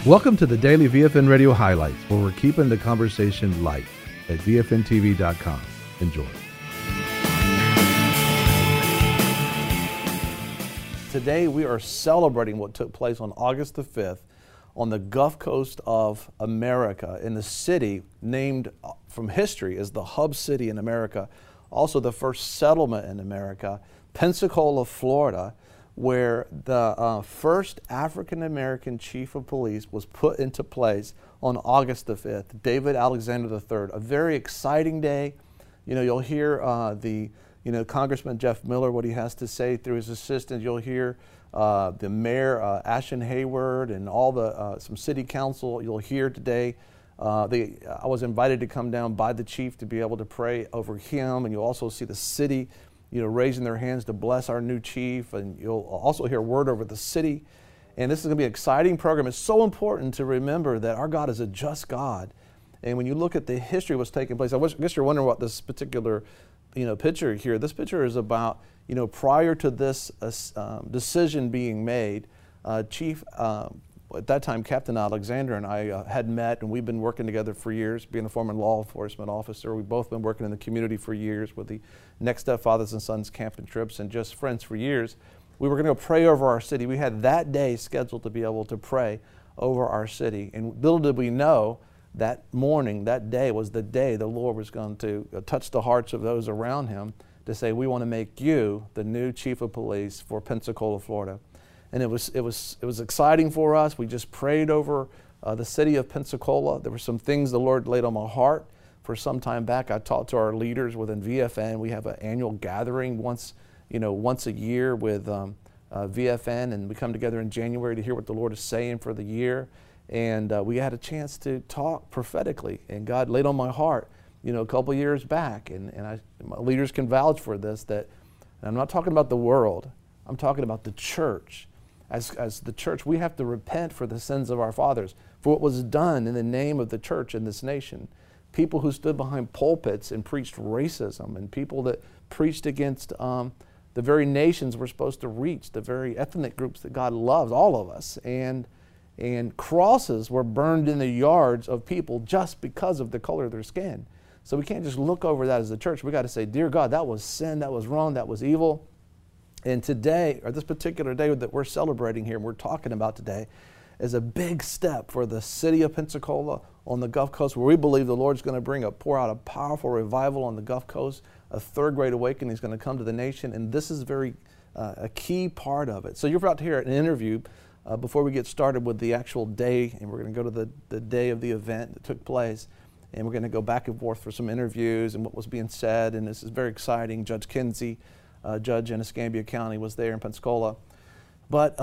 Welcome to the Daily VFN Radio Highlights, where we're keeping the conversation light at VFNTV.com. Enjoy. Today we are celebrating what took place on August the 5th on the Gulf Coast of America, in the city named from history as the hub city in America, also the first settlement in America, Pensacola, Florida, where the first African-American chief of police was put into place on August the 5th, David Alexander III. A very exciting day. You know, you'll hear Congressman Jeff Miller, what he has to say through his assistant. You'll hear the mayor, Ashton Hayward, and all the some city council. You'll hear today. I was invited to come down by the chief to be able to pray over him, and you'll also see the city, raising their hands to bless our new chief, and you'll also hear word over the city. And this is going to be an exciting program. It's so important to remember that our God is a just God. And when you look at the history of what's taking place, I guess you're wondering what this particular picture here. This picture is about, prior to this decision being made, Chief, at that time, Captain Alexander and I had met, and we've been working together for years, being a former law enforcement officer. We've both been working in the community for years with the Next Step Fathers and Sons camping trips, and just friends for years. We were going to go pray over our city. We had that day scheduled to be able to pray over our city. And little did we know that morning, that day was the day the Lord was going to touch the hearts of those around him to say, we want to make you the new chief of police for Pensacola, Florida. And it was exciting for us. We just prayed over the city of Pensacola. There were some things the Lord laid on my heart for some time back. I talked to our leaders within VFN. We have an annual gathering once a year with VFN, and we come together in January to hear what the Lord is saying for the year. And we had a chance to talk prophetically, and God laid on my heart, a couple years back, and my leaders can vouch for this, that and I'm not talking about the world, I'm talking about the church. As the church, we have to repent for the sins of our fathers, for what was done in the name of the church in this nation. People who stood behind pulpits and preached racism, and people that preached against the very nations we're supposed to reach, the very ethnic groups that God loves, all of us. And crosses were burned in the yards of people just because of the color of their skin. So we can't just look over that as a church. We got to say, dear God, that was sin, that was wrong, that was evil. And today, or this particular day that we're celebrating here and we're talking about today, is a big step for the city of Pensacola on the Gulf Coast, where we believe the Lord's going to pour out a powerful revival on the Gulf Coast. A third great awakening is going to come to the nation, and this is a key part of it. So you're about to hear an interview before we get started with the actual day, and we're going to go to the day of the event that took place, and we're going to go back and forth for some interviews and what was being said, and this is very exciting. Judge Kinsey, judge in Escambia County, was there in Pensacola. But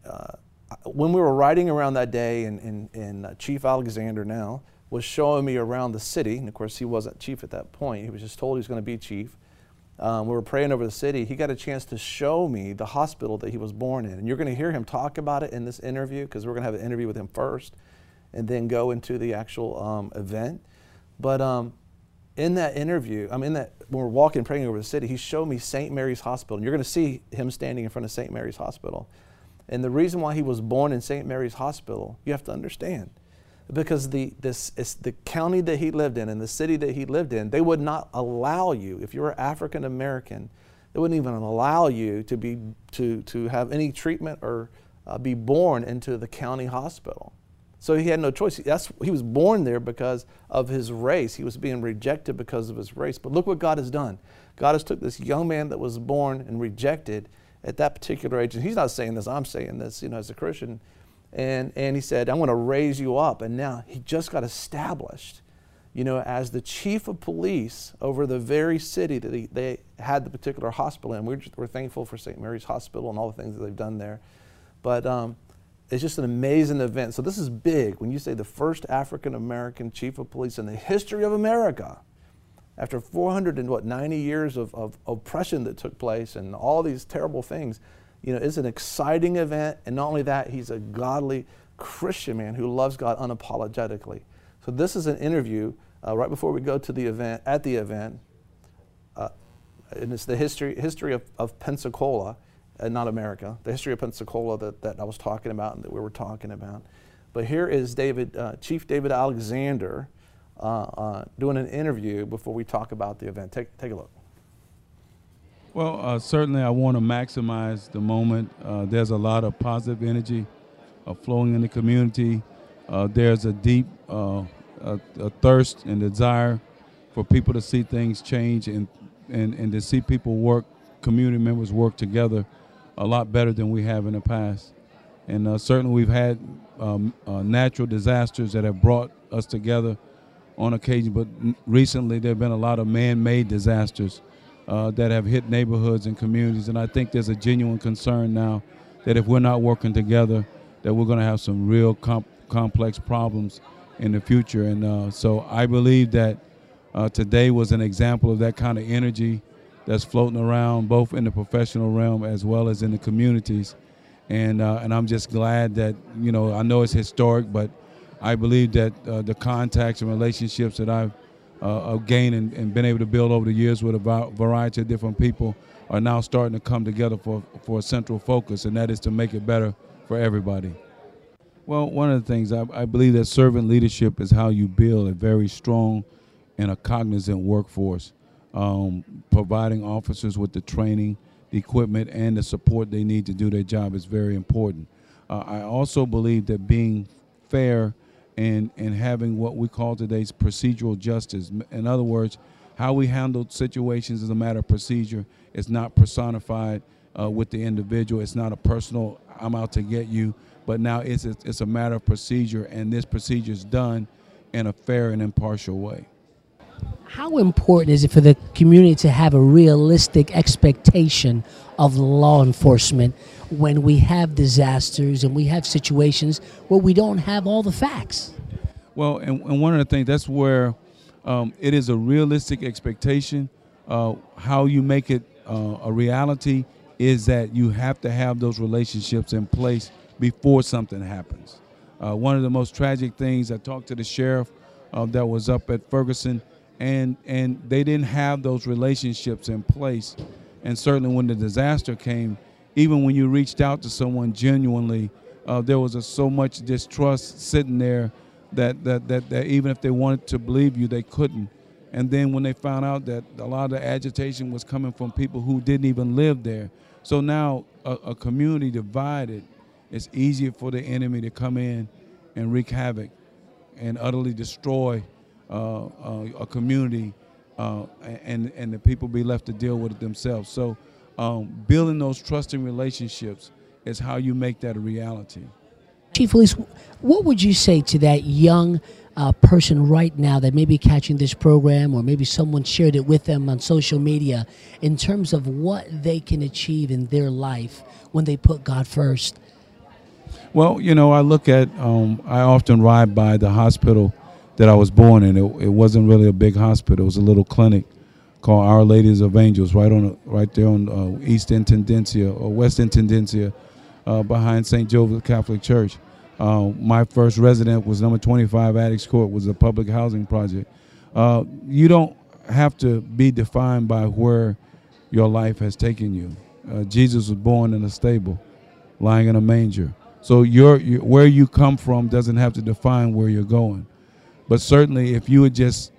when we were riding around that day, and Chief Alexander now was showing me around the city, and of course he wasn't chief at that point, he was just told he was going to be chief. We were praying over the city. He got a chance to show me the hospital that he was born in. And you're going to hear him talk about it in this interview, because we're going to have an interview with him first and then go into the actual event. But in that interview, when we're walking, praying over the city, he showed me St. Mary's Hospital. And you're going to see him standing in front of St. Mary's Hospital. And the reason why he was born in St. Mary's Hospital, you have to understand, because the county that he lived in and the city that he lived in, they would not allow you, if you were African American, they wouldn't even allow you to have any treatment or be born into the county hospital. So he had no choice. He was born there because of his race. He was being rejected because of his race. But look what God has done. God has took this young man that was born and rejected at that particular age. And he's not saying this, I'm saying this, as a Christian. And he said, I'm going to raise you up. And now he just got established, as the chief of police over the very city that they had the particular hospital in. We're thankful for St. Mary's Hospital and all the things that they've done there. But it's just an amazing event. So this is big. When you say the first African-American chief of police in the history of America, after 490 years of oppression that took place and all these terrible things, it's an exciting event. And not only that, he's a godly Christian man who loves God unapologetically. So this is an interview right before we go to the event, and it's the history of Pensacola, not America, the history of Pensacola that I was talking about and that we were talking about. But here is Chief David Alexander doing an interview before we talk about the event. Take a look. Well, certainly I want to maximize the moment. There's a lot of positive energy flowing in the community. There's a deep a thirst and desire for people to see things change and to see people work, community members work together a lot better than we have in the past. And certainly we've had natural disasters that have brought us together on occasion, but recently there have been a lot of man-made disasters that have hit neighborhoods and communities. And I think there's a genuine concern now that if we're not working together, that we're going to have some real complex problems in the future. And so I believe that today was an example of that kind of energy that's floating around both in the professional realm as well as in the communities. And I'm just glad that, you know, I know it's historic, but I believe that the contacts and relationships that I've gained and been able to build over the years with a variety of different people are now starting to come together for a central focus, and that is to make it better for everybody. Well, one of the things, I believe that servant leadership is how you build a very strong and a cognizant workforce, providing officers with the training, the equipment, and the support they need to do their job is very important. I also believe that being fair and having what we call today's procedural justice. In other words, how we handle situations is a matter of procedure. It's not personified with the individual. It's not a personal, I'm out to get you, but now it's a matter of procedure, and this procedure is done in a fair and impartial way. How important is it for the community to have a realistic expectation of law enforcement when we have disasters and we have situations where we don't have all the facts? Well, and one of the things, that's where it is a realistic expectation. How you make it a reality is that you have to have those relationships in place before something happens. One of the most tragic things, I talked to the sheriff that was up at Ferguson, and they didn't have those relationships in place. And certainly when the disaster came, even when you reached out to someone genuinely, there was so much distrust sitting there that even if they wanted to believe you, they couldn't. And then when they found out that a lot of the agitation was coming from people who didn't even live there. So now a community divided, it's easier for the enemy to come in and wreak havoc and utterly destroy a community, and the people be left to deal with it themselves. So building those trusting relationships is how you make that a reality. Chief Elise, what would you say to that young person right now that may be catching this program, or maybe someone shared it with them on social media, in terms of what they can achieve in their life when they put God first? Well, you know, I look at, I often ride by the hospital that I was born in. It wasn't really a big hospital. It was a little clinic called Our Ladies of Angels right there on East Intendencia or West Intendencia behind St. Joseph Catholic Church. My first resident was number 25 Addicts Court, was a public housing project. You don't have to be defined by where your life has taken you. Jesus was born in a stable, lying in a manger. So where you come from doesn't have to define where you're going. But certainly if you would just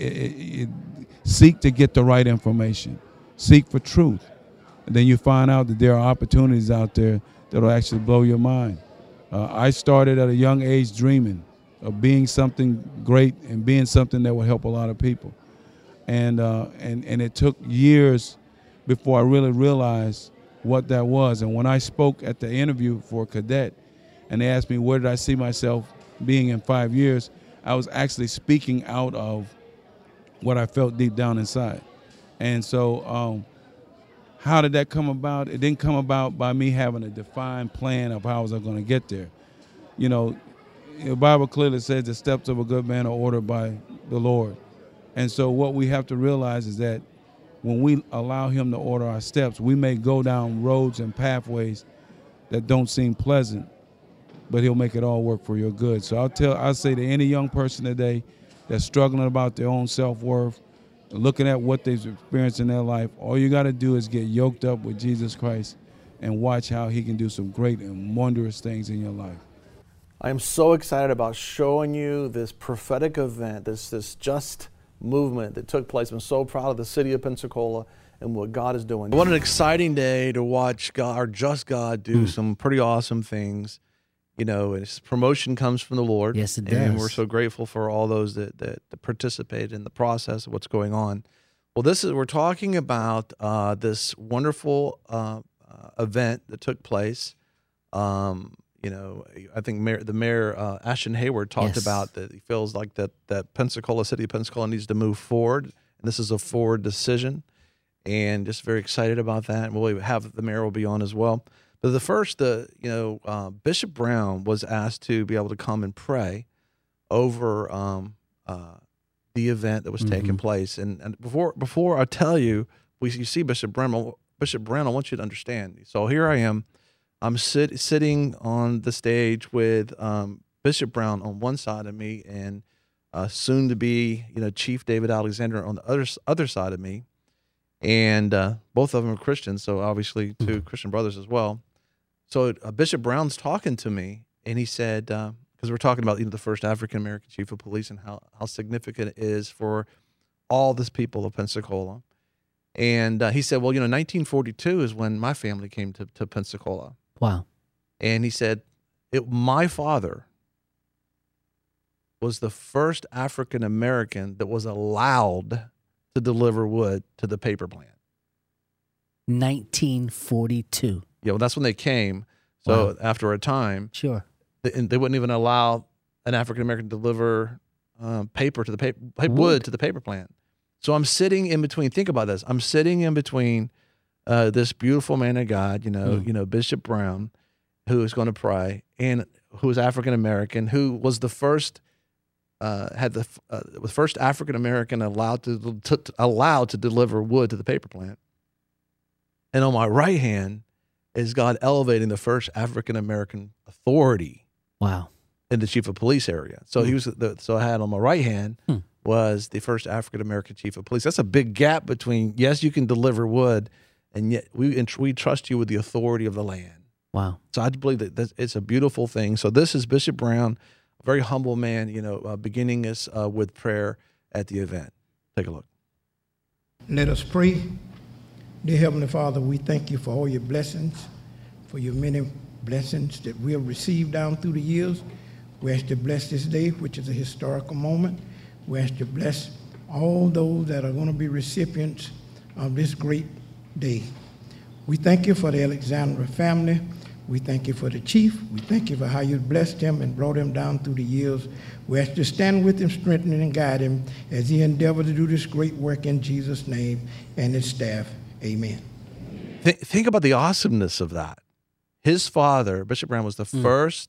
seek to get the right information, seek for truth, and then you find out that there are opportunities out there that will actually blow your mind. I started at a young age dreaming of being something great and being something that would help a lot of people. And it took years before I really realized what that was. And when I spoke at the interview for a cadet, and they asked me where did I see myself being in 5 years, I was actually speaking out of what I felt deep down inside. And so how did that come about? It didn't come about by me having a defined plan of how I was going to get there. You know, the Bible clearly says the steps of a good man are ordered by the Lord. And so what we have to realize is that when we allow him to order our steps, we may go down roads and pathways that don't seem pleasant, but he'll make it all work for your good. So I'll say to any young person today that's struggling about their own self-worth, looking at what they've experienced in their life, all you got to do is get yoked up with Jesus Christ and watch how he can do some great and wondrous things in your life. I am so excited about showing you this prophetic event, this just movement that took place. I'm so proud of the city of Pensacola and what God is doing. What an exciting day to watch God, our just God, do some pretty awesome things. You know, his promotion comes from the Lord. Yes, it does. And we're so grateful for all those that participate in the process of what's going on. Well, we're talking about this wonderful event that took place. You know, I think the mayor, Ashton Hayward, talked about that he feels like that city of Pensacola needs to move forward. And this is a forward decision. And just very excited about that. And we'll have the mayor will be on as well. But Bishop Brown was asked to be able to come and pray over the event that was taking place. And before I tell you, you see Bishop Brown, I want you to understand. So here I am. I'm sitting on the stage with Bishop Brown on one side of me, and soon to be, Chief David Alexander on the other side of me, and both of them are Christians, so obviously two Christian brothers as well. So Bishop Brown's talking to me, and he said, because we're talking about the first African American chief of police and how significant it is for all this people of Pensacola. And he said, well, 1942 is when my family came to Pensacola. Wow. And he said, my father was the first African American that was allowed to deliver wood to the paper plant. 1942. Yeah, well, that's when they came. So after a time, sure, they wouldn't even allow an African American to deliver paper to the wood to the paper plant. So I'm sitting in between. Think about this. I'm sitting in between this beautiful man of God, Bishop Brown, who is going to pray, and who is African American, who was the first, the first African American allowed to deliver wood to the paper plant. And on my right hand is God elevating the first African American authority. Wow. In the chief of police area. So he was so I had on my right hand was the first African American chief of police. That's a big gap between, yes, you can deliver wood, and yet we trust you with the authority of the land. Wow. So I believe that it's a beautiful thing. So this is Bishop Brown, a very humble man, beginning us with prayer at the event. Take a look. Let us pray. Dear Heavenly Father, we thank you for all your blessings, for your many blessings that we have received down through the years. We ask to bless this day, which is a historical moment. We ask to bless all those that are going to be recipients of this great day. We thank you for the Alexandra family. We thank you for the chief. We thank you for how you blessed him and brought him down through the years. We ask to stand with him, strengthen him, and guide him as he endeavors to do this great work in Jesus' name and his staff. Amen. Think about the awesomeness of that. His father, Bishop Brown, was the first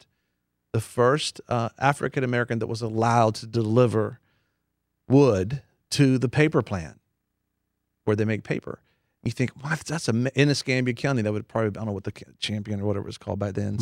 African American that was allowed to deliver wood to the paper plant where they make paper. You think, wow, that's in Escambia County. That would probably, I don't know what the Champion or whatever it was called back then,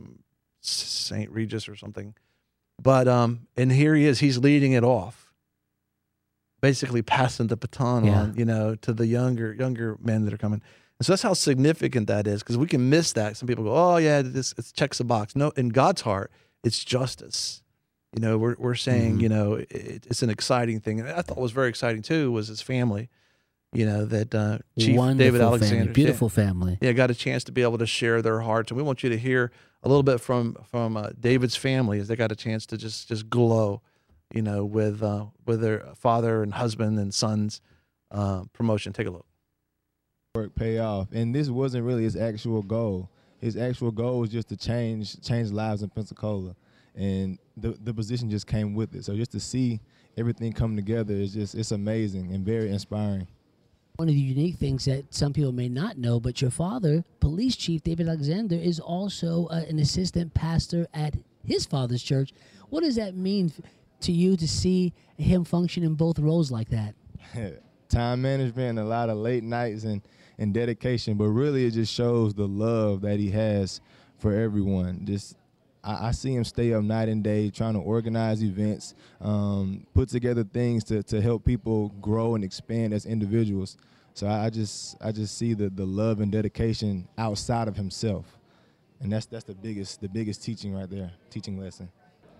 St. Regis or something. But and here he is. He's leading it off, basically passing the baton on, to the younger men that are coming. And so that's how significant that is, because we can miss that. Some people go, oh, yeah, it checks a box. No, in God's heart, it's justice. We're saying, it's an exciting thing. And I thought was very exciting, too, was his family, that Chief Wonderful David Alexander. Family. Beautiful family. Yeah, got a chance to be able to share their hearts. And we want you to hear a little bit from David's family as they got a chance to just glow, with their father and husband and son's promotion. Take a look. Work pay off, and this wasn't really his actual goal. His actual goal was just to change lives in Pensacola, and the position just came with it. So just to see everything come together it's amazing and very inspiring. One of the unique things that some people may not know, but your father, Police Chief David Alexander, is also an assistant pastor at his father's church. What does that mean to you to see him function in both roles like that? Time management and a lot of late nights and dedication, but really it just shows the love that he has for everyone. I see him stay up night and day trying to organize events, put together things to help people grow and expand as individuals. So I just see the love and dedication outside of himself. And that's the biggest teaching right there, teaching lesson.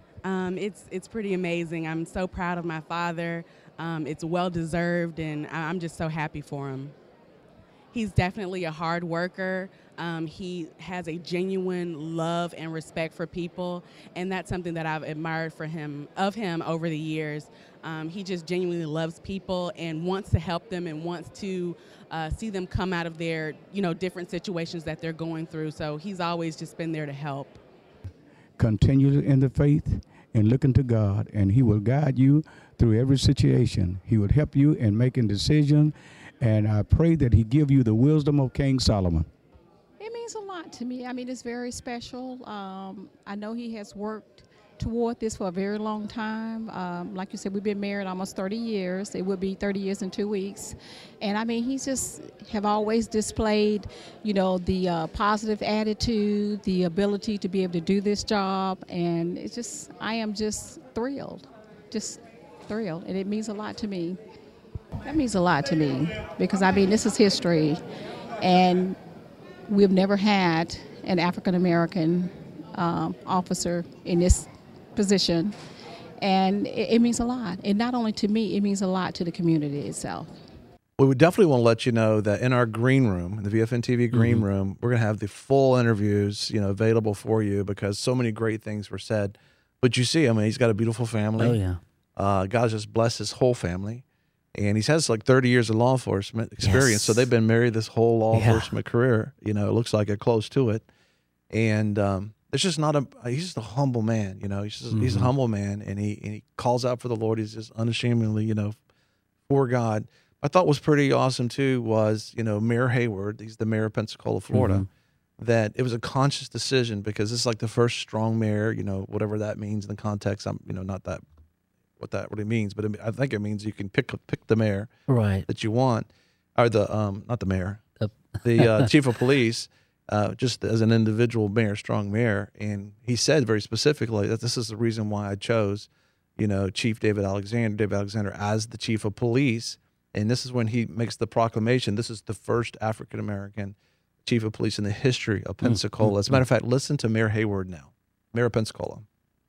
It's pretty amazing. I'm so proud of my father. It's well deserved, and I'm just so happy for him. He's definitely a hard worker. He has a genuine love and respect for people, and that's something that I've admired of him over the years. He just genuinely loves people and wants to help them and wants to see them come out of their, different situations that they're going through. So he's always just been there to help. Continue in the faith and look into God, and He will guide you through every situation. He will help you in making decisions, and I pray that He give you the wisdom of King Solomon. It means a lot to me. I mean, it's very special. I know he has worked toward this for a very long time. Like you said, we've been married almost 30 years. It would be 30 years in 2 weeks. And I mean, he's just have always displayed, the positive attitude, the ability to be able to do this job. And it's just, I am just thrilled. And it means a lot to me. That means a lot to me because, I mean, this is history. And we've never had an African-American officer in this position, and it means a lot. And not only to me, it means a lot to the community itself. We would definitely want to let you know that in our green room, the VFN TV green room, we're going to have the full interviews, available for you because so many great things were said. But you see, I mean, he's got a beautiful family. Oh, yeah. God just blessed his whole family. And he has like 30 years of law enforcement experience. Yes. So they've been married this whole law enforcement career. It looks like it close to it. And it's just he's just a humble man. He's a humble man. And he calls out for the Lord. He's just unashamedly, for God. I thought was pretty awesome too was, Mayor Hayward, he's the mayor of Pensacola, Florida, that it was a conscious decision because this is like the first strong mayor, whatever that means in the context. I'm, not that what that really means, but I think it means you can pick the mayor that you want, or the not the mayor, the chief of police, just as an individual mayor, strong mayor. And he said very specifically that this is the reason why I chose, Chief David Alexander as the chief of police. And this is when he makes the proclamation. This is the first African American chief of police in the history of Pensacola. As a matter of fact, listen to Mayor Hayward now, Mayor of Pensacola.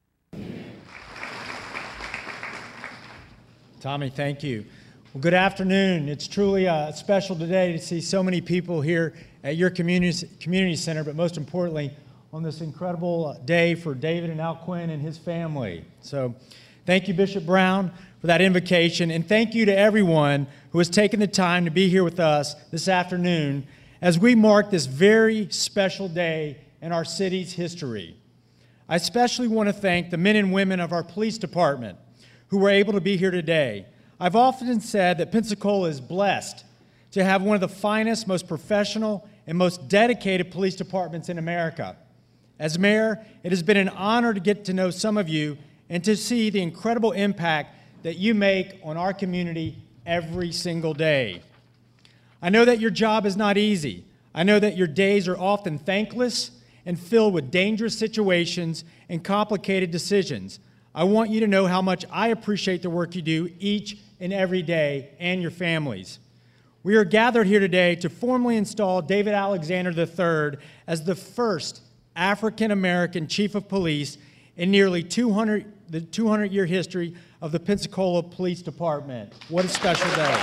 Tommy, thank you. Well, good afternoon. It's truly special today to see so many people here at your community center, but most importantly, on this incredible day for David and Al Quinn and his family. So thank you, Bishop Brown, for that invocation, and thank you to everyone who has taken the time to be here with us this afternoon as we mark this very special day in our city's history. I especially want to thank the men and women of our police department who were able to be here today. I've often said that Pensacola is blessed to have one of the finest, most professional, and most dedicated police departments in America. As mayor, it has been an honor to get to know some of you and to see the incredible impact that you make on our community every single day. I know that your job is not easy. I know that your days are often thankless and filled with dangerous situations and complicated decisions. I want you to know how much I appreciate the work you do each and every day, and your families. We are gathered here today to formally install David Alexander III as the first African-American chief of police in nearly the 200-year history of the Pensacola Police Department. What a special day.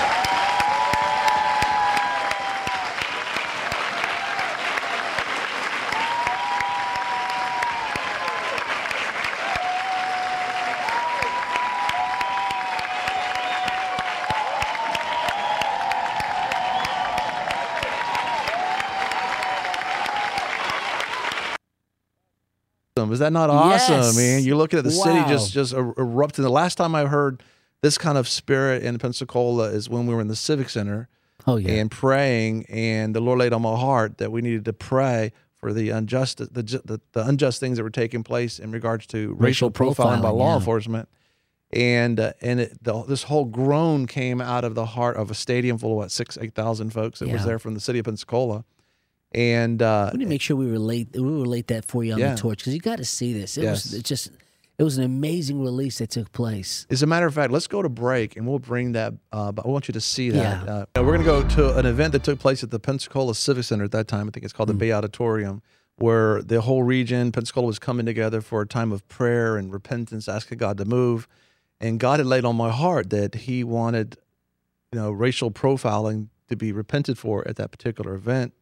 Is that not awesome, Yes. man? You're looking at the city Wow. just erupting. The last time I heard this kind of spirit in Pensacola is when we were in the Civic Center and praying, and the Lord laid on my heart that we needed to pray for the unjust things that were taking place in regards to racial profiling by law enforcement. And this whole groan came out of the heart of a stadium full of 8,000 folks that was there from the city of Pensacola. And we need to make sure we relate that for you on the torch, because you got to see this. It was an amazing release that took place. As a matter of fact, let's go to break and we'll bring that. But I want you to see that. We're going to go to an event that took place at the Pensacola Civic Center at that time. I think it's called the Bay Auditorium. where the whole region, Pensacola, was coming together for a time of prayer and repentance, asking God to move. And God had laid on my heart that he wanted, racial profiling to be repented for at that particular event.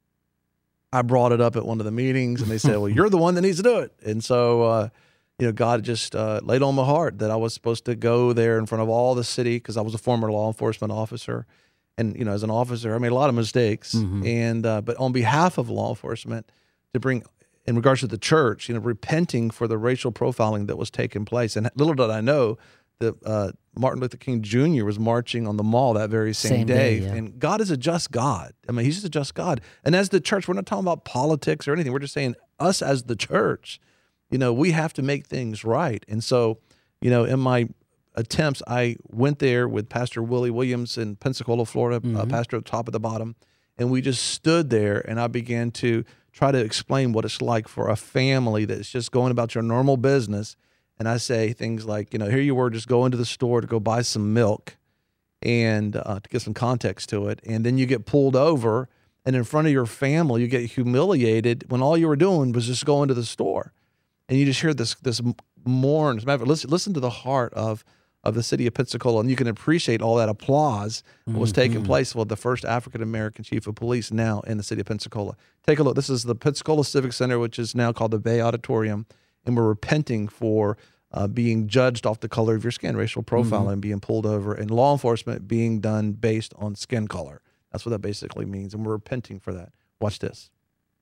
I brought it up at one of the meetings, and they said, well, you're the one that needs to do it. And so, God just laid on my heart that I was supposed to go there in front of all the city, because I was a former law enforcement officer. And, as an officer, I made a lot of mistakes. And but on behalf of law enforcement, to bring, in regards to the church, repenting for the racial profiling that was taking place. And little did I know that Martin Luther King Jr. was marching on the mall that very same day. Yeah. And God is a just God. I mean, he's just a just God. And as the church, we're not talking about politics or anything. We're just saying us as the church, we have to make things right. And so, in my attempts, I went there with Pastor Willie Williams in Pensacola, Florida, pastor at the top of the bottom. And we just stood there, and I began to try to explain what it's like for a family that's just going about your normal business. And I say things like, here you were just going to the store to go buy some milk and to get some context to it. And then you get pulled over, and in front of your family, you get humiliated when all you were doing was just going to the store. And you just hear this mourn. As a matter of fact, listen to the heart of the city of Pensacola, and you can appreciate all that applause that was taking place with the first African-American chief of police now in the city of Pensacola. Take a look. This is the Pensacola Civic Center, which is now called the Bay Auditorium, and we're repenting for being judged off the color of your skin, racial profiling, being pulled over, and law enforcement being done based on skin color. That's what that basically means, and we're repenting for that. Watch this.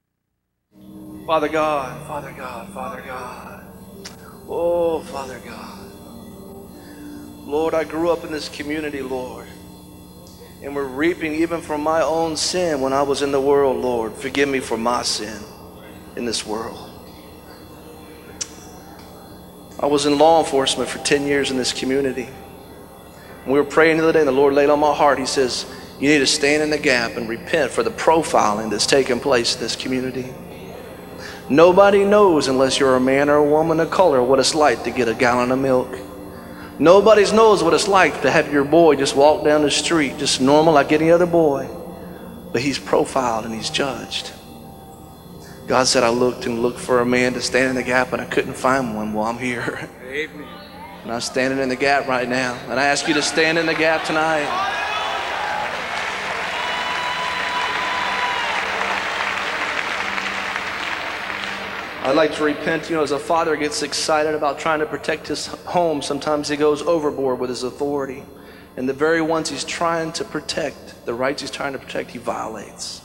Father God, Father God, Father God. Oh, Father God. Lord, I grew up in this community, Lord, and we're reaping even from my own sin when I was in the world, Lord. Forgive me for my sin in this world. I was in law enforcement for 10 years in this community. We were praying the other day, and the Lord laid on my heart. He says, you need to stand in the gap and repent for the profiling that's taking place in this community. Nobody knows, unless you're a man or a woman of color, what it's like to get a gallon of milk. Nobody knows what it's like to have your boy just walk down the street, just normal like any other boy. But he's profiled and he's judged. God said, I looked and looked for a man to stand in the gap, and I couldn't find one. Well, I'm here. Amen. And I'm standing in the gap right now. And I ask you to stand in the gap tonight. I'd like to repent, as a father gets excited about trying to protect his home, sometimes he goes overboard with his authority. And the very ones he's trying to protect, the rights he's trying to protect, he violates.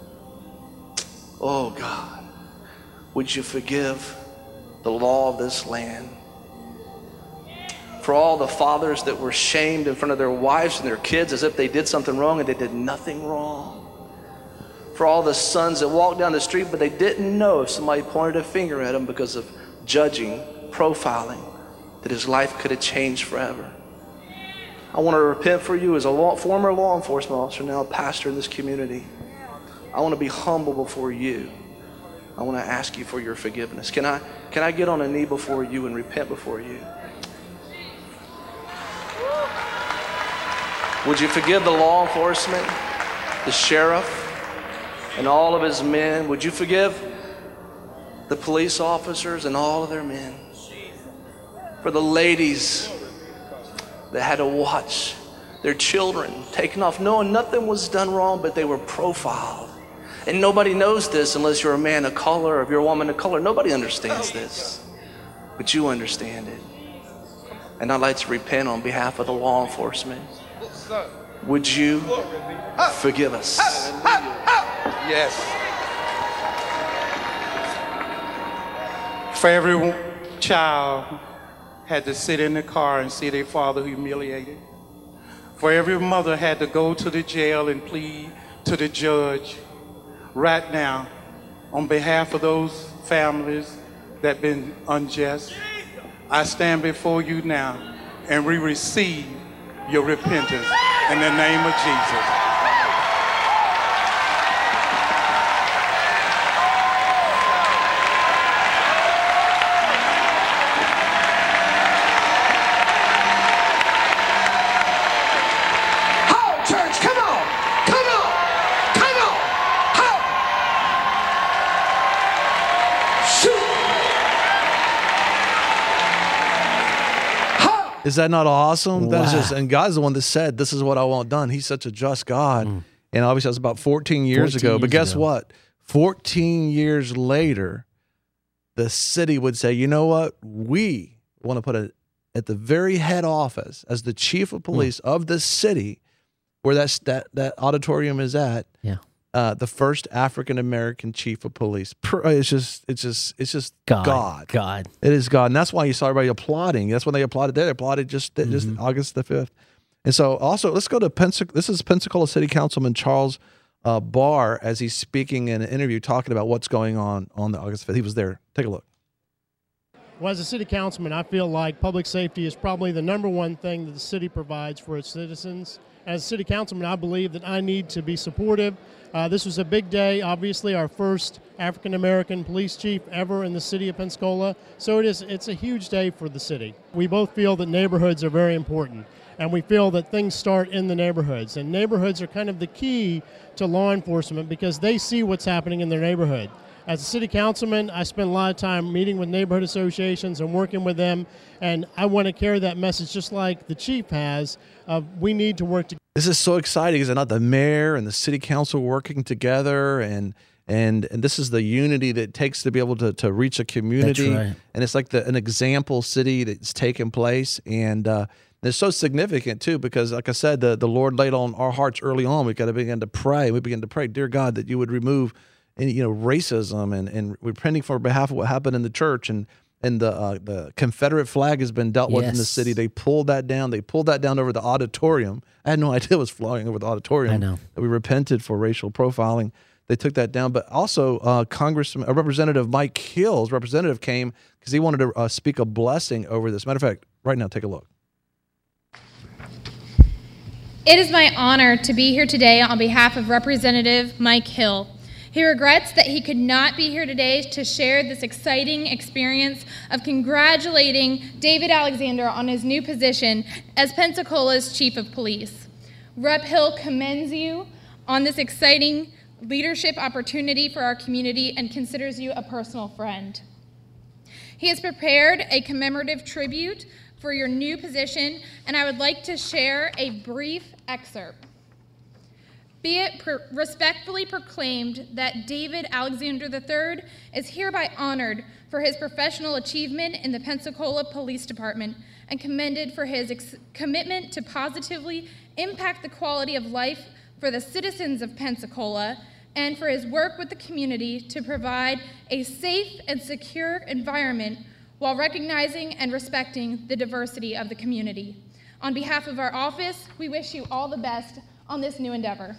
Oh God, would you forgive the law of this land? For all the fathers that were shamed in front of their wives and their kids as if they did something wrong and they did nothing wrong. For all the sons that walked down the street, but they didn't know if somebody pointed a finger at them because of judging, profiling, that his life could have changed forever. I want to repent for you as a former law enforcement officer, now a pastor in this community. I want to be humble before you. I want to ask you for your forgiveness. Can I get on a knee before you and repent before you? Would you forgive the law enforcement, the sheriff, and all of his men? Would you forgive the police officers and all of their men? For the ladies that had to watch their children taken off, knowing nothing was done wrong, but they were profiled. And nobody knows this unless you're a man of color or if you're a woman of color. Nobody understands this, but you understand it. And I'd like to repent on behalf of the law enforcement. Would you forgive us? Yes. For every child had to sit in the car and see their father humiliated. For every mother had to go to the jail and plead to the judge. Right now, on behalf of those families that have been unjust, I stand before you now and we receive your repentance in the name of Jesus. Is that not awesome? That's Wow. just, and God's the one that said, "This is what I want done." He's such a just God, and obviously that's about 14 years 14 ago. But years guess ago. what? 14 years later, the city would say, "You know what? We want to put it at the very head office as the chief of police of this city, where that auditorium is at." Yeah. The first African American chief of police. It's just God. God. It is God, and that's why you saw everybody applauding. That's when they applauded there. They applauded just August the 5th. And so, also, let's go to This is Pensacola City Councilman Charles Barr as he's speaking in an interview talking about what's going on the August 5th. He was there. Take a look. Well, as a city councilman, I feel like public safety is probably the number one thing that the city provides for its citizens. As a city councilman, I believe that I need to be supportive. This was a big day, obviously our first African-American police chief ever in the city of Pensacola. So it's a huge day for the city. We both feel that neighborhoods are very important, and we feel that things start in the neighborhoods. And neighborhoods are kind of the key to law enforcement because they see what's happening in their neighborhood. As a city councilman, I spend a lot of time meeting with neighborhood associations and working with them, and I want to carry that message just like the chief has. We need to work together. This is so exciting. Is it not? The mayor and the city council working together, and this is the unity that it takes to be able to reach a community. That's right. And it's like an example city that's taken place, and it's so significant too because, like I said, the Lord laid on our hearts early on. We got to begin to pray. We begin to pray, dear God, that you would remove any racism, and we're praying for behalf of what happened in the church, and the Confederate flag has been dealt with in the Yes. city. They pulled that down. They pulled that down over the auditorium. I had no idea it was flying over the auditorium. I know. That we repented for racial profiling. They took that down. But also, Representative Mike Hill's representative came because he wanted to speak a blessing over this. Matter of fact, right now, take a look. It is my honor to be here today on behalf of Representative Mike Hill. He regrets that he could not be here today to share this exciting experience of congratulating David Alexander on his new position as Pensacola's Chief of Police. Rep. Hill commends you on this exciting leadership opportunity for our community and considers you a personal friend. He has prepared a commemorative tribute for your new position, and I would like to share a brief excerpt. Be it respectfully proclaimed that David Alexander III is hereby honored for his professional achievement in the Pensacola Police Department and commended for his commitment to positively impact the quality of life for the citizens of Pensacola and for his work with the community to provide a safe and secure environment while recognizing and respecting the diversity of the community. On behalf of our office, we wish you all the best on this new endeavor.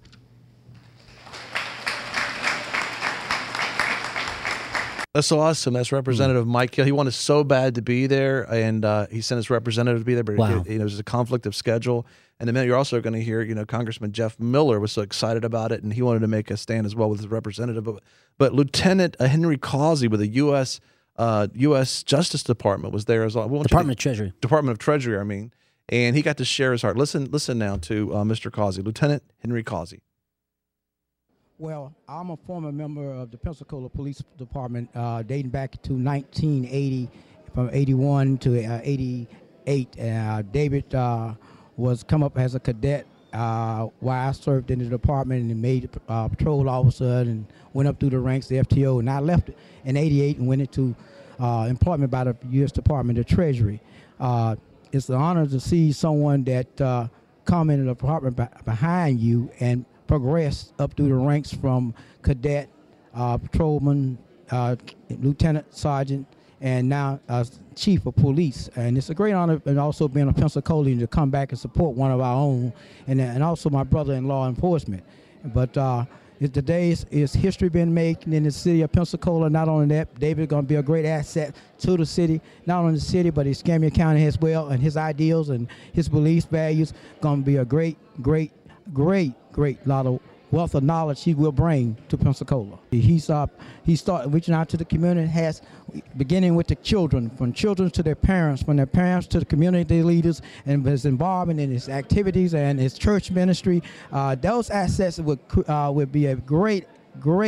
That's so awesome. That's Representative Mike Hill. He wanted so bad to be there, and he sent his representative to be there, but Wow. it was a conflict of schedule. And then you're also going to hear, Congressman Jeff Miller was so excited about it, and he wanted to make a stand as well with his representative. But Lieutenant Henry Causey with the U.S. Justice Department was there as well. Department of Treasury. Department of Treasury, I mean. And he got to share his heart. Listen now to Mr. Causey, Lieutenant Henry Causey. Well, I'm a former member of the Pensacola Police Department dating back to 1980, from 81 to 88. David was come up as a cadet while I served in the department and made patrol officer and went up through the ranks, the FTO, and I left in 88 and went into employment by the U.S. Department of Treasury. It's an honor to see someone that come in the department behind you and progress up through the ranks from cadet, patrolman, lieutenant, sergeant, and now chief of police. And it's a great honor, and also being a Pensacolian, to come back and support one of our own, and also my brother in law enforcement. But today is history being made in the city of Pensacola. Not only that, David is going to be a great asset to the city, not only the city, but Escambia County as well, and his ideals and his beliefs, values, going to be a great lot of wealth of knowledge he will bring to Pensacola. He started reaching out to the community, beginning with the children, from children to their parents, from their parents to the community leaders, and his involvement in his activities and his church ministry. Those assets would be a great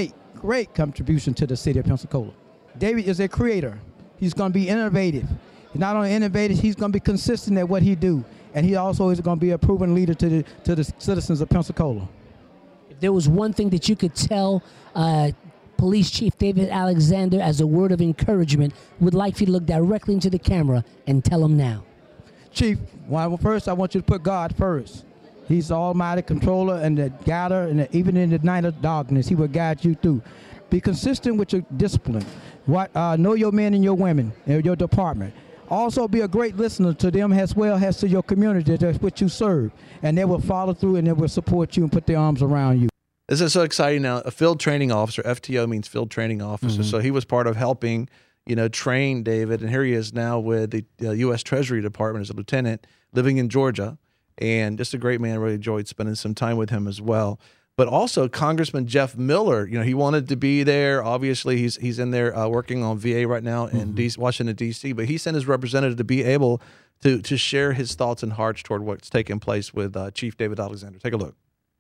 contribution to the city of Pensacola. David is a creator. He's going to be innovative. He's not only innovative, he's going to be consistent at what he do. And he also is going to be a proven leader to the citizens of Pensacola. If there was one thing that you could tell Police Chief David Alexander as a word of encouragement, would like for you to look directly into the camera and tell him now. Chief, well, first I want you to put God first. He's the almighty controller and the guider, and even in the night of darkness, he will guide you through. Be consistent with your discipline. Know your men and your women in your department. Also be a great listener to them as well as to your community that's what you serve. And they will follow through and they will support you and put their arms around you. This is so exciting now. A field training officer, FTO means field training officer. Mm-hmm. So he was part of helping, train David. And here he is now with the U.S. Treasury Department as a lieutenant living in Georgia. And just a great man. Really enjoyed spending some time with him as well. But also Congressman Jeff Miller, he wanted to be there. Obviously, he's in there working on VA right now in Washington, D.C. But he sent his representative to be able to share his thoughts and hearts toward what's taking place with Chief David Alexander. Take a look.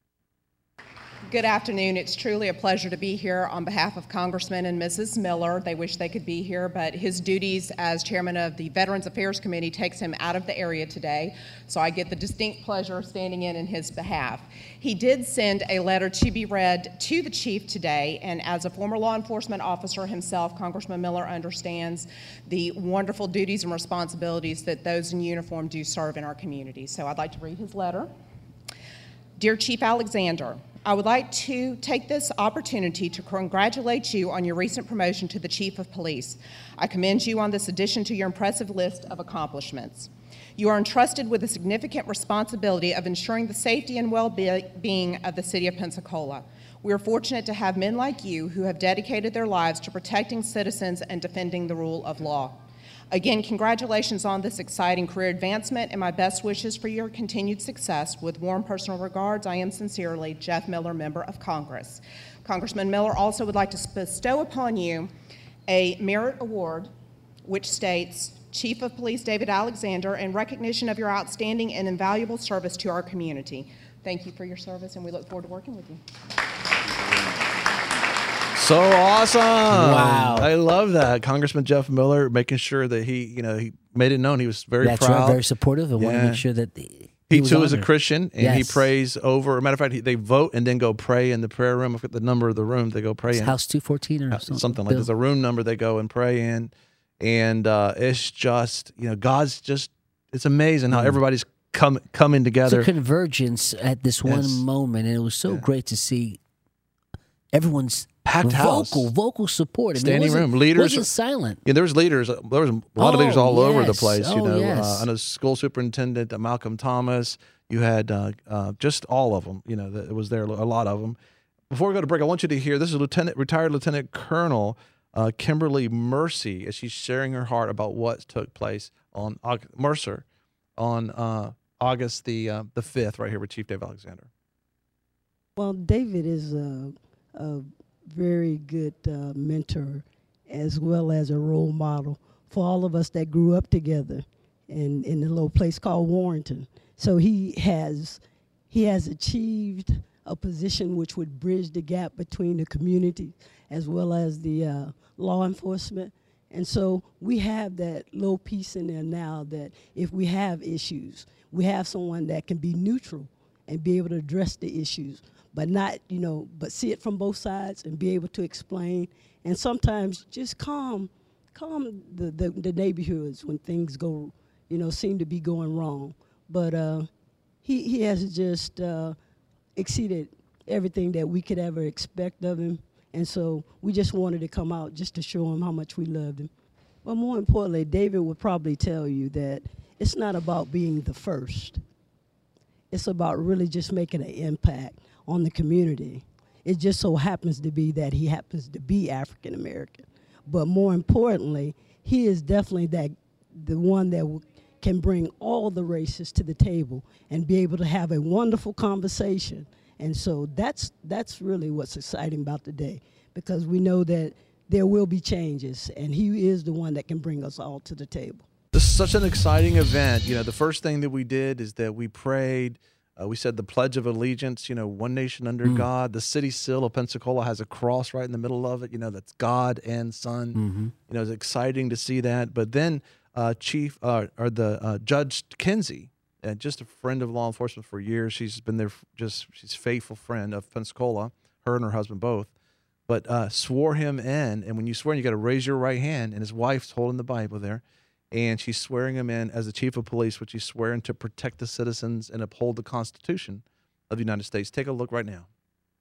Good afternoon. It's truly a pleasure to be here on behalf of Congressman and Mrs. Miller. They wish they could be here, but his duties as chairman of the Veterans Affairs Committee takes him out of the area today, so I get the distinct pleasure of standing in his behalf. He did send a letter to be read to the chief today, and as a former law enforcement officer himself, Congressman Miller understands the wonderful duties and responsibilities that those in uniform do serve in our community. So I'd like to read his letter. Dear Chief Alexander, I would like to take this opportunity to congratulate you on your recent promotion to the Chief of Police. I commend you on this addition to your impressive list of accomplishments. You are entrusted with the significant responsibility of ensuring the safety and well-being of the city of Pensacola. We are fortunate to have men like you who have dedicated their lives to protecting citizens and defending the rule of law. Again, congratulations on this exciting career advancement and my best wishes for your continued success. With warm personal regards, I am sincerely Jeff Miller, Member of Congress. Congressman Miller also would like to bestow upon you a merit award which states, Chief of Police David Alexander, in recognition of your outstanding and invaluable service to our community. Thank you for your service, and we look forward to working with you. So awesome. Wow. I love that. Congressman Jeff Miller making sure that he made it known he was very proud. That's right, very supportive and want to make sure that he too is a Christian, and he Yes. prays over. Matter of fact, they vote and then go pray in the prayer room. I forget the number of the room they go pray It's in. House 214 or Something like there's a room number they go and pray in. And it's just, God's just, it's amazing how everybody's coming together. It's a convergence at this one moment, and it was so great to see everyone's packed vocal support. Standing room. Leaders. Wasn't silent. Yeah, there was leaders. There was a lot of leaders all over the place. Yes. I know school superintendent Malcolm Thomas. You had just all of them. It was there, a lot of them. Before we go to break, I want you to hear, this is retired Lieutenant Colonel Kimberly Mercy, as she's sharing her heart about what took place on Mercer on August the 5th, right here with Chief David Alexander. Well, David is a very good mentor as well as a role model for all of us that grew up together in a little place called Warrenton. So he has achieved a position which would bridge the gap between the community as well as the law enforcement. And so we have that little piece in there now that if we have issues, we have someone that can be neutral and be able to address the issues, but not, but see it from both sides and be able to explain, and sometimes just calm the neighborhoods when things go, seem to be going wrong. But he has just exceeded everything that we could ever expect of him, and so we just wanted to come out just to show him how much we loved him. But more importantly, David would probably tell you that it's not about being the first. It's about really just making an impact on the community. It just so happens to be that he happens to be African American. But more importantly, he is definitely the one that can bring all the races to the table and be able to have a wonderful conversation. And so that's really what's exciting about today, because we know that there will be changes, and he is the one that can bring us all to the table. This is such an exciting event. The first thing that we did is that we prayed. We said the Pledge of Allegiance, one nation under God. The city seal of Pensacola has a cross right in the middle of it, that's God and Son. It's exciting to see that. But then Judge Kinsey, just a friend of law enforcement for years. She's been there, she's a faithful friend of Pensacola, her and her husband both, but swore him in. And when you swear, you got to raise your right hand, and his wife's holding the Bible there, and she's swearing him in as the chief of police, which he's swearing to protect the citizens and uphold the Constitution of the United States. Take a look right now.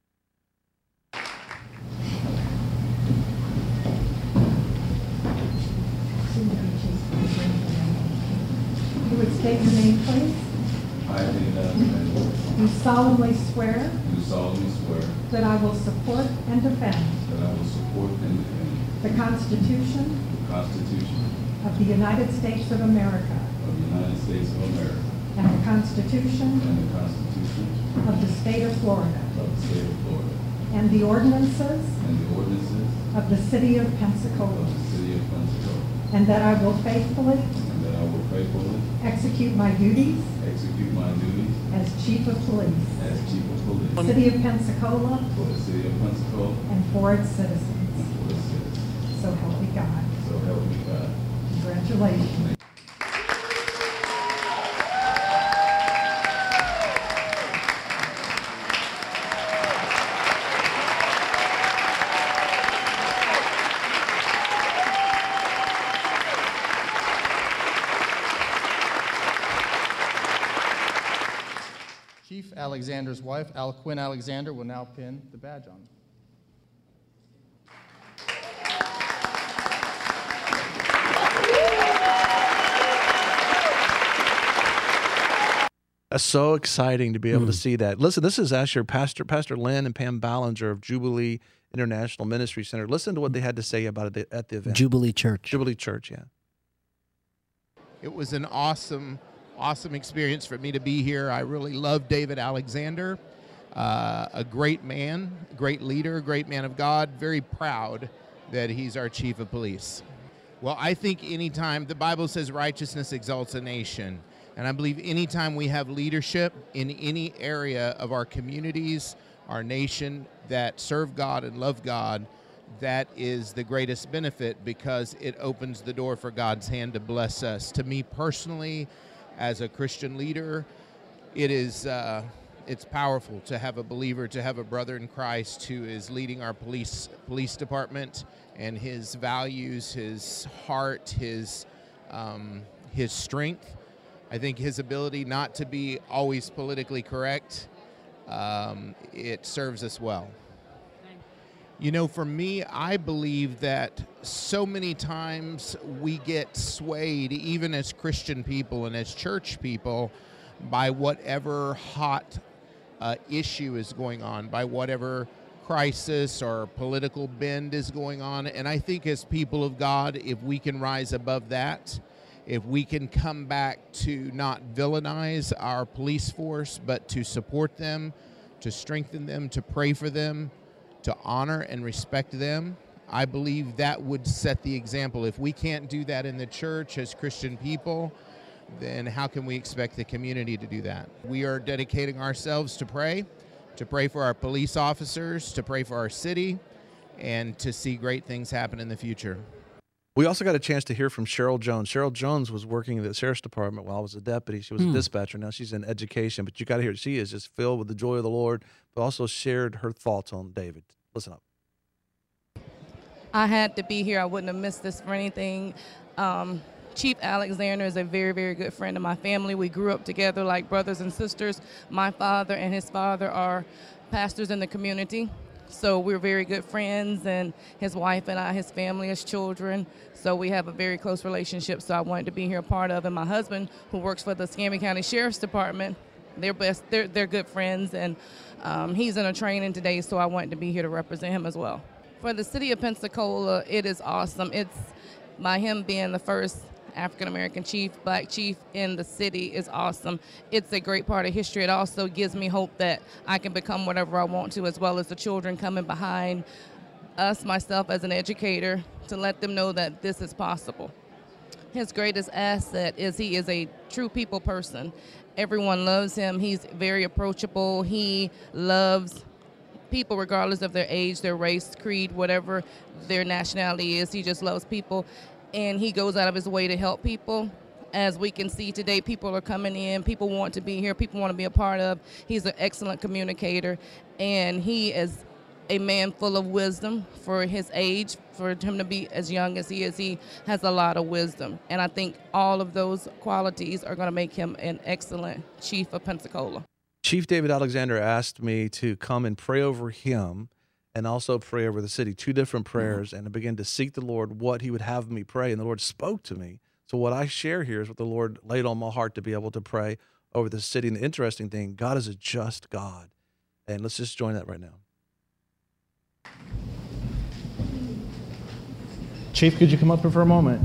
You would state your name, please. I, David Alexander, You solemnly swear do solemnly swear that I will support and defend that I will support and defend the Constitution the Constitution of the United States of America of the United States of America and the Constitution and the Constitution of the State of Florida of the State of Florida and the ordinances and the ordinances of the City of of Pensacola, the City of Pensacola, and that I will faithfully and that I will faithfully execute my duties execute my duties as Chief of Police, as Chief of Police City of Pensacola, for the City of Pensacola and for its citizens. and for the citizens. So help me God. So help me God. Congratulations. Chief Alexander's wife, Quinn Alexander, will now pin the badge on. That's so exciting to be able to see that. Listen, this is actually Pastor Lynn and Pam Ballinger of Jubilee International Ministry Center. Listen to what they had to say about it at the event. Jubilee Church. Jubilee Church, yeah. It was an awesome experience for me to be here. I really love David Alexander, a great man, great leader, great man of God, very proud that he's our chief of police. Well, I think anytime, the Bible says righteousness exalts a nation, and I believe anytime we have leadership in any area of our communities, our nation, that serve God and love God, that is the greatest benefit because it opens the door for God's hand to bless us. To me personally, as a Christian leader, it is it's powerful to have a believer, to have a brother in Christ who is leading our police department, and his values, his heart, his strength. I think his ability not to be always politically correct, it serves us well. You know, for me, I believe that so many times we get swayed, even as Christian people and as church people, by whatever hot issue is going on, by whatever crisis or political bend is going on. And I think as people of God, if we can rise above that, if we can come back to not villainize our police force, but to support them, to strengthen them, to pray for them, to honor and respect them, I believe that would set the example. If we can't do that in the church as Christian people, then how can we expect the community to do that? We are dedicating ourselves to pray for our police officers, to pray for our city, and to see great things happen in the future. We also got a chance to hear from Cheryl Jones. Cheryl Jones was working in the Sheriff's Department while I was a deputy. She was a dispatcher. Now she's in education. But you got to hear, she is just filled with the joy of the Lord, but also shared her thoughts on David. Listen up. I had to be here. I wouldn't have missed this for anything. Chief Alexander is a very, very good friend of my family. We grew up together like brothers and sisters. My father and his father are pastors in the community. So we're very good friends, and his wife and I, his family, his children. So we have a very close relationship. So I wanted to be here a part of. And my husband, who works for the Escambia County Sheriff's Department, they're good friends, and he's in a training today. So I wanted to be here to represent him as well. For the city of Pensacola, it is awesome. It's by him being the first African-American chief, black chief in the city is awesome. It's a great part of history. It also gives me hope that I can become whatever I want to, as well as the children coming behind us, myself as an educator, to let them know that this is possible. His greatest asset is he is a true people person. Everyone loves him. He's very approachable. He loves people regardless of their age, their race, creed, whatever their nationality is. He just loves people. and he goes out of his way to help people. As we can see today, people are coming in, people want to be here, people want to be a part of. He's an excellent communicator, and he is a man full of wisdom for his age. For him to be as young as he is, he has a lot of wisdom. And I think all of those qualities are going to make him an excellent chief of Pensacola. Chief David Alexander asked me to come and pray over him and also pray over the city, 2 different prayers, and to begin to seek the Lord what he would have me pray. And the Lord spoke to me. So what I share here is what the Lord laid on my heart to be able to pray over the city. And the interesting thing, God is a just God. And let's just join that right now. Chief, could you come up here for a moment?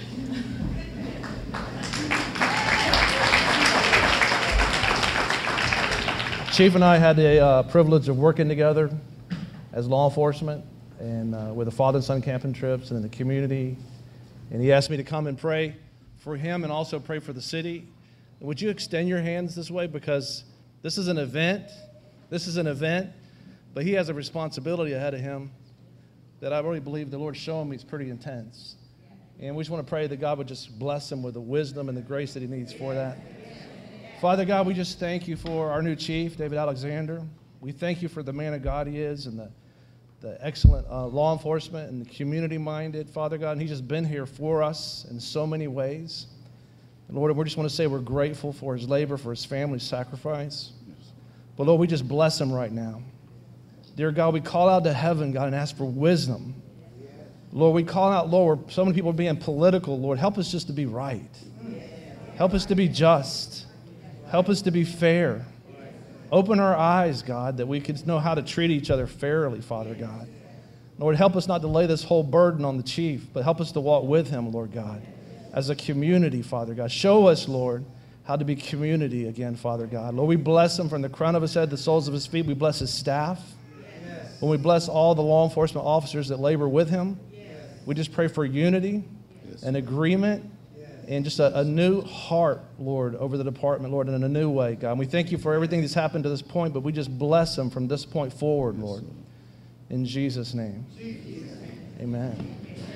Chief and I had the privilege of working together as law enforcement and with the father and son camping trips and in the community. And he asked me to come and pray for him and also pray for the city. Would you extend your hands this way? Because this is an event. This is an event, but he has a responsibility ahead of him that I really believe the Lord's showing me is pretty intense. And we just want to pray that God would just bless him with the wisdom and the grace that he needs for that. Father God, we just thank you for our new chief, David Alexander. We thank you for the man of God he is and the excellent law enforcement and the community-minded, Father God. And he's just been here for us in so many ways. And Lord, we just want to say we're grateful for his labor, for his family's sacrifice. But Lord, we just bless him right now. Dear God, we call out to heaven, God, and ask for wisdom. Lord, we call out, Lord, where so many people are being political. Lord, help us just to be right. Help us to be just. Help us to be fair. Open our eyes, God, that we could know how to treat each other fairly, Father God. Lord, help us not to lay this whole burden on the chief, but help us to walk with him, Lord God, as a community, Father God. Show us, Lord, how to be community again, Father God. Lord, we bless him from the crown of his head to the soles of his feet. We bless his staff. When we bless all the law enforcement officers that labor with him, we just pray for unity and agreement and just a new heart, Lord, over the department, Lord, in a new way, God. And we thank you for everything that's happened to this point, but we just bless them from this point forward, Lord. In Jesus' name. Amen.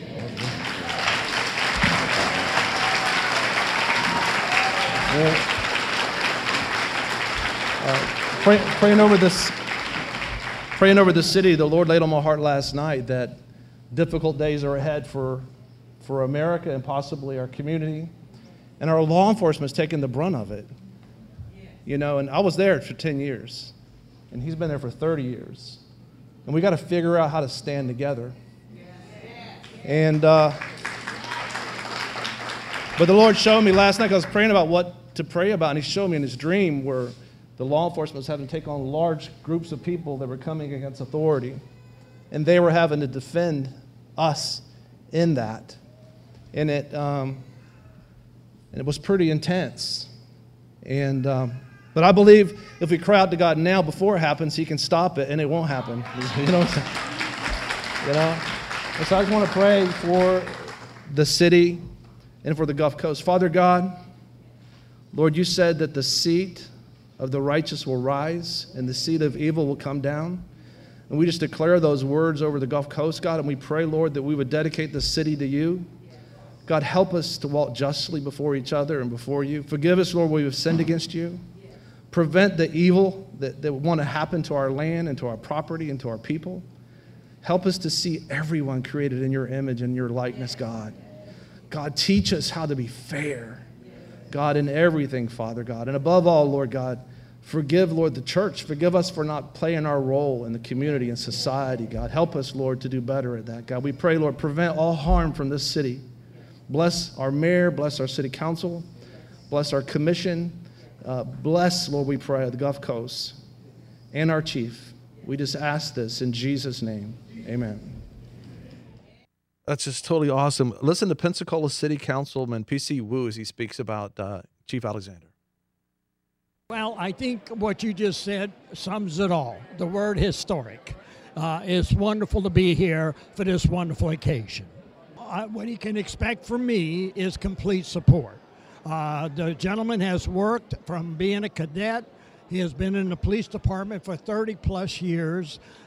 Praying over this city, the Lord laid on my heart last night that difficult days are ahead for America and possibly our community. And our law enforcement has taken the brunt of it. You know, and I was there for 10 years, and he's been there for 30 years. And we got to figure out how to stand together. And but the Lord showed me last night, I was praying about what to pray about, and he showed me in his dream where the law enforcement was having to take on large groups of people that were coming against authority, and they were having to defend us in that. And it was pretty intense. And but I believe if we cry out to God now before it happens, he can stop it, and it won't happen. You know what I'm saying? You know? And so I just want to pray for the city and for the Gulf Coast. Father God, Lord, you said that the seat of the righteous will rise and the seat of evil will come down. And we just declare those words over the Gulf Coast, God, and we pray, Lord, that we would dedicate the city to you. God, help us to walk justly before each other and before you. Forgive us, Lord, where we have sinned against you. Prevent the evil that would want to happen to our land and to our property and to our people. Help us to see everyone created in your image and your likeness, God. God, teach us how to be fair, God, in everything, Father God. And above all, Lord God, forgive, Lord, the church. Forgive us for not playing our role in the community and society, God. Help us, Lord, to do better at that, God. We pray, Lord, prevent all harm from this city. Bless our mayor, bless our city council, bless our commission. Bless, Lord, we pray, the Gulf Coast and our chief. We just ask this in Jesus' name. Amen. That's just totally awesome. Listen to Pensacola City Councilman P.C. Wu as he speaks about Chief Alexander. Well, I think what you just said sums it all. The word historic. It's wonderful to be here for this wonderful occasion. What he can expect from me is complete support. The gentleman has worked from being a cadet. He has been in the police department for 30 plus years.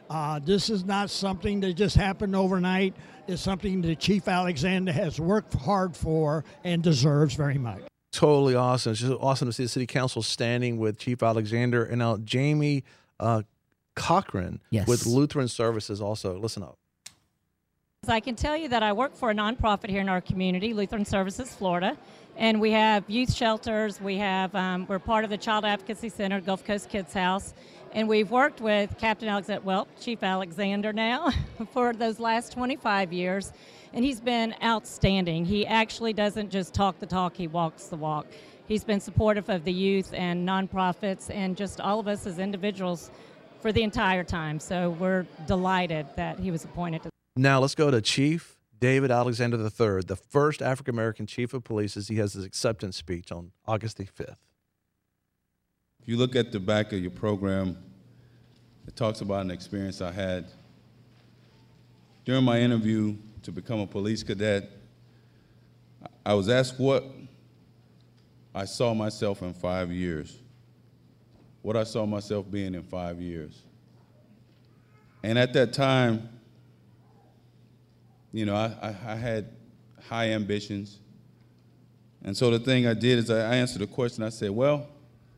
This is not something that just happened overnight. It's something that Chief Alexander has worked hard for and deserves very much. Totally awesome. It's just awesome to see the city council standing with Chief Alexander and now Jamie Cochran with Lutheran Services also. Listen up. I can tell you that I work for a nonprofit here in our community, Lutheran Services Florida, and we have youth shelters. We have we're part of the Child Advocacy Center, Gulf Coast Kids House, and we've worked with Chief Alexander now for those last 25 years, and he's been outstanding. He actually doesn't just talk the talk; he walks the walk. He's been supportive of the youth and nonprofits, and just all of us as individuals for the entire time. So we're delighted that he was appointed to. Now let's go to Chief David Alexander III, the first African-American chief of police, as he has his acceptance speech on August the 5th. If you look at the back of your program, it talks about an experience I had. During my interview to become a police cadet, I was asked what I saw myself in 5 years, what I saw myself being in 5 years. And at that time, you know, I had high ambitions. And so the thing I did is I answered the question. I said, well,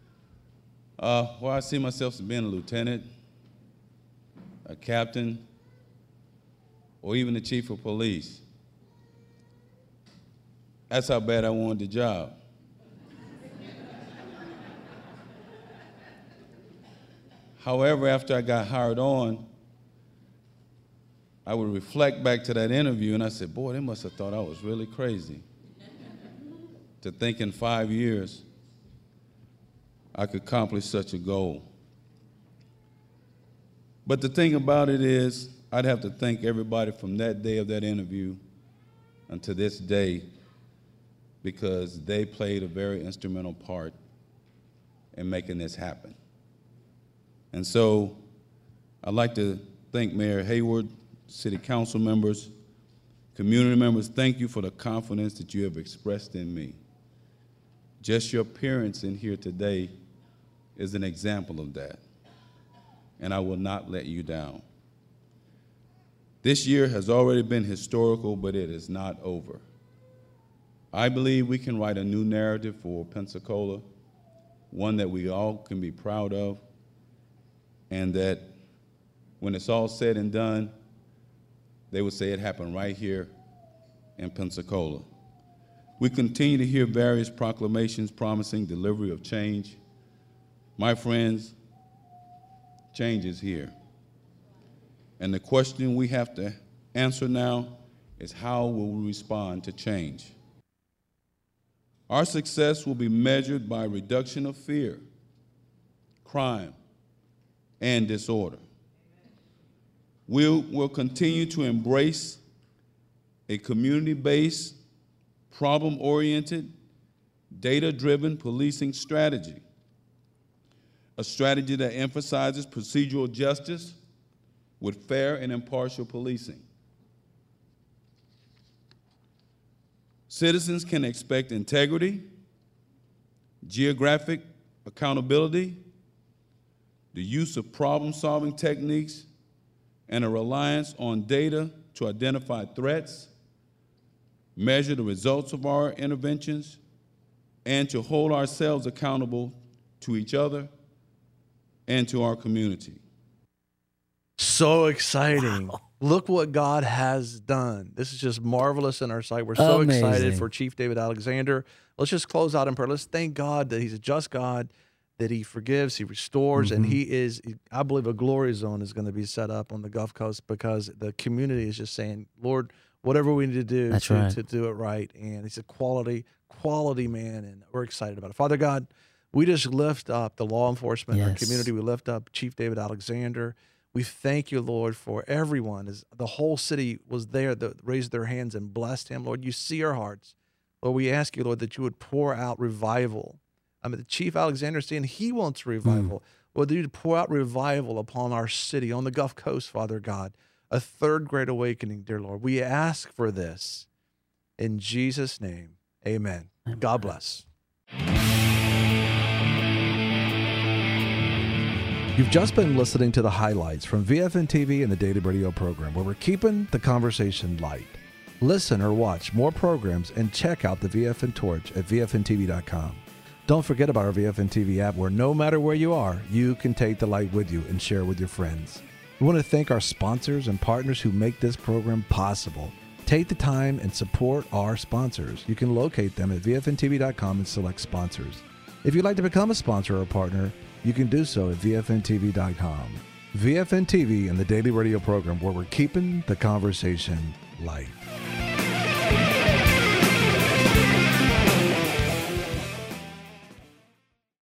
I see myself as being a lieutenant, a captain, or even the chief of police. That's how bad I wanted the job. However, after I got hired on, I would reflect back to that interview, and I said, boy, they must have thought I was really crazy to think in 5 years I could accomplish such a goal. But the thing about it is, I'd have to thank everybody from that day of that interview until this day, because they played a very instrumental part in making this happen. And so I'd like to thank Mayor Hayward, city council members, community members. Thank you for the confidence that you have expressed in me. Just your appearance in here today is an example of that, and I will not let you down. This year has already been historical, but it is not over. I believe we can write a new narrative for Pensacola, one that we all can be proud of, and that when it's all said and done, they would say it happened right here in Pensacola. We continue to hear various proclamations promising delivery of change. My friends, change is here. And the question we have to answer now is, how will we respond to change? Our success will be measured by reduction of fear, crime, and disorder. We'll continue to embrace a community-based, problem-oriented, data-driven policing strategy, a strategy that emphasizes procedural justice with fair and impartial policing. Citizens can expect integrity, geographic accountability, the use of problem-solving techniques, and a reliance on data to identify threats, measure the results of our interventions, and to hold ourselves accountable to each other and to our community. So exciting. Wow. Look what God has done. This is just marvelous in our sight. We're so excited for Chief David Alexander. Let's just close out in prayer. Let's thank God that he's a just God, that he forgives, he restores, and he is, I believe a glory zone is going to be set up on the Gulf Coast, because the community is just saying, Lord, whatever we need to do to do it right. And he's a quality man, and we're excited about it. Father God, we just lift up the law enforcement in our community. We lift up Chief David Alexander. We thank you, Lord, for everyone. As the whole city was there that raised their hands and blessed him. Lord, you see our hearts. Lord, we ask you, Lord, that you would pour out revival. I mean, the Chief Alexander is saying he wants revival. Lord, that you'd pour out revival upon our city, on the Gulf Coast, Father God. A third great awakening, dear Lord. We ask for this in Jesus' name. Amen. God bless. You've just been listening to the highlights from VFN TV and the Daily Radio program, where we're keeping the conversation light. Listen or watch more programs and check out the VFN Torch at VFNTV.com. Don't forget about our VFN TV app, where no matter where you are, you can take the light with you and share with your friends. We want to thank our sponsors and partners who make this program possible. Take the time and support our sponsors. You can locate them at VFNTV.com and select sponsors. If you'd like to become a sponsor or partner, you can do so at VFNTV.com. VFN TV and the Daily Radio program, where we're keeping the conversation light.